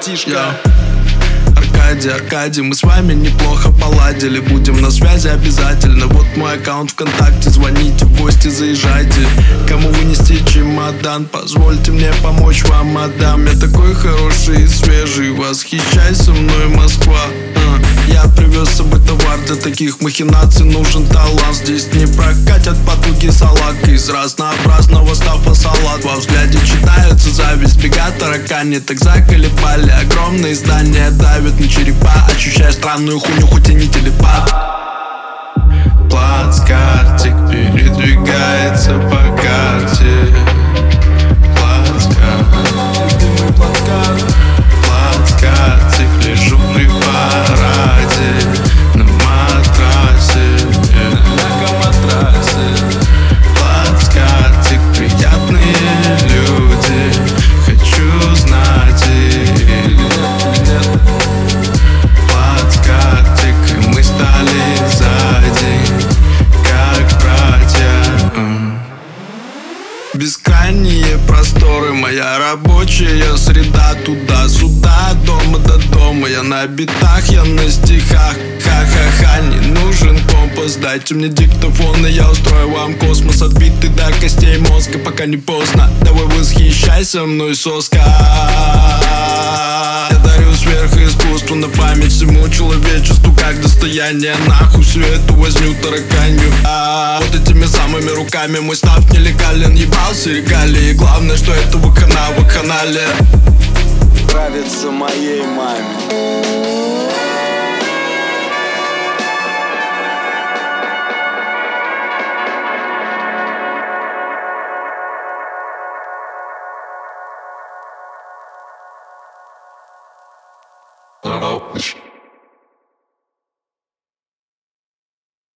братишка. Аркадий, мы с вами неплохо поладили. Будем на связи обязательно. Вот мой аккаунт ВКонтакте, звоните, в гости заезжайте. Кому вынести чемодан, позвольте мне помочь вам, мадам. Я такой хороший и свежий, восхищайся мной, Москва. Я привез с собой товар, для таких махинаций нужен талант. Здесь не прокатят потуги салака из разнообразного стафа салат. Во взгляде читается зависть, бега таракани, так заколебали. Огромные здания давят на черепа, ощущая странную хуйню, хоть и не телепат. Плацкартик передвигается по карте. Плацкартик, лежу при параде на матрасе. Плацкартик, приятные люди, хочу знать их. Плацкартик, мы стали за день как братья. Бескрайние просторы, моя рабочая среда. Туда-сюда, дома до дома. Я на битах, я на стихах. Ха-ха-ха, не нужен компас. Дайте мне диктофон, и я устрою вам космос. Отбитый до костей мозга, пока не поздно. Давай восхищайся мной, соска. Я дарю сверхискусство на память всему человечеству, как достояние. Нахуй всю эту возню тараканью. Вот этими самыми руками мой став нелегален. Ебался регалии, главное, что это вакханалия. Нравится моей маме.